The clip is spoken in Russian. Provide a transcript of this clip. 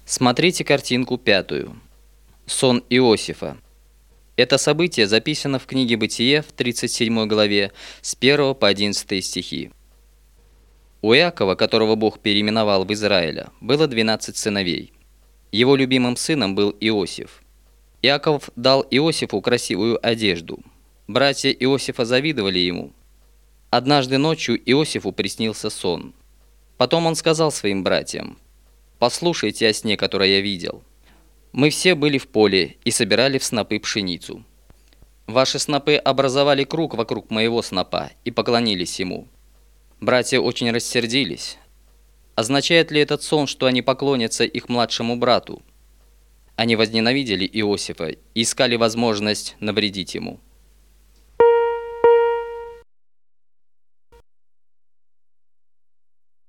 Смотрите картинку 5. Сон Иосифа. Это событие записано в книге Бытие в 37 главе с 1 по 11 стихи. У Иакова, которого Бог переименовал в Израиля, было 12 сыновей. Его любимым сыном был Иосиф. Иаков дал Иосифу красивую одежду. Братья Иосифа завидовали ему. Однажды ночью Иосифу приснился сон. Потом он сказал своим братьям: «Послушайте о сне, который я видел. Мы все были в поле и собирали в снопы пшеницу. Ваши снопы образовали круг вокруг моего снопа и поклонились ему». Братья очень рассердились. Означает ли этот сон, что они поклонятся их младшему брату? Они возненавидели Иосифа и искали возможность навредить ему.